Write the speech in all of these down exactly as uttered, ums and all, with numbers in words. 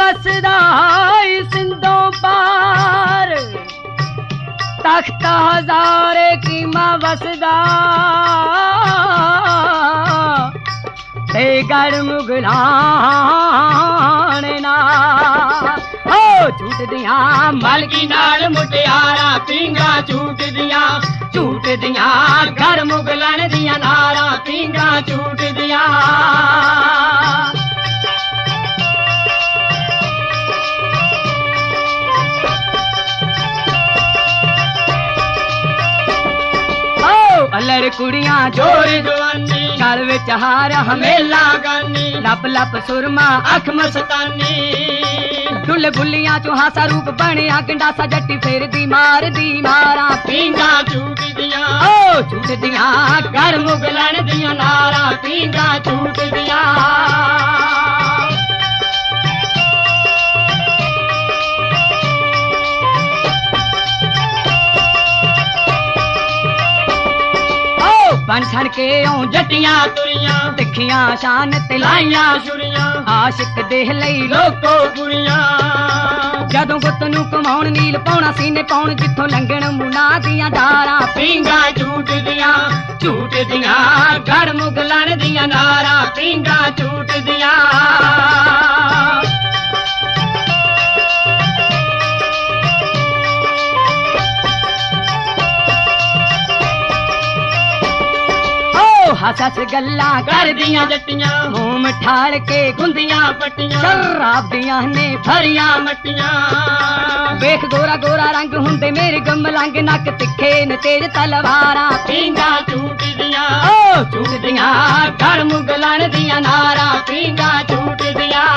वसदा सिंधों पार तख्त हजारे कीमा वसदा ते गढ़ मुगलान ना हो झूठ दियां मलकी नाल मुटियारा पींगा झूठ दियां झूठ दियां गढ़ मुगलन दियां नारा पींगा झूठ दियां अल्लड़ कुड़ियां जोर जवानी गल विच हार हमेला गानी लप लप सुरमा अख मस्तानी डुल बुलियां चो हासा रूप बनिया गंडासा जट्टी फेर दी मार दी मारा पींगा झूठ दियां ओ झूठ दियां घर मुगलन दियां नारा पींगा झूठ दियां बन छड़ के औ जटियां तुरियां दिखियां शान ते लाइयां छुरियां आशिक देह लई लोको बुरियां जदों गुੱਤ ਨੂੰ ਕਮਾਉਣ ਨੀਲ ਪਾਉਣਾ ਸੀਨੇ ਪਾਉਣ ਜਿੱਥੋਂ ਲੰਘਣ ਮੁਨਾ ਦੀਆਂ ਡਾਰਾਂ ਪੀਂਗਾ ਝੂਠ ਦੀਆਂ ਝੂਠ ਦੀਆਂ ਗੜ ਮੁਗਲਣ ਦੀਆਂ ਨਾਰਾਂ ਪੀਂਗਾ ਝੂਠ ਦੀਆਂ हस हस गल्लां कर दियां जट्टियां मूंह मठाल के गुंदियां पट्टियां शराब दियां ने भरियां मट्टियां वेख गोरा गोरा रंग हुंदे मेरे गमलंग नक तिखे न तेज तलवारां पींगा झूठ दियां ओ झूठ दियां गड़ मुगलन दियां नारा पींगा झूठ दियां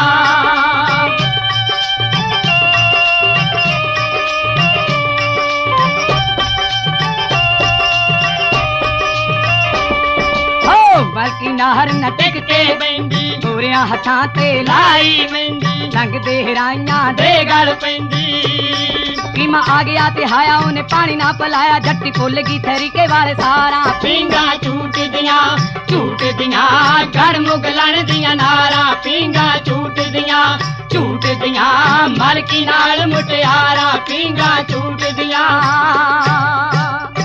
बल्कि नाहर न टिक के बैंदी गोरियां हथां ते लाई मेंदी लंघदे हिराइयां दे गल पैंदी कीमा आ गया ते हाया ओने पानी ना पलाया जट्टी भुल गई तरीके वाले सारा पींगा झूठ दियां झूठ दियां गड़ मुगलन दियां नारा पींगा झूठ दियां झूठ दियां मलकी नाल मुटियारा पींगा झूठ दियां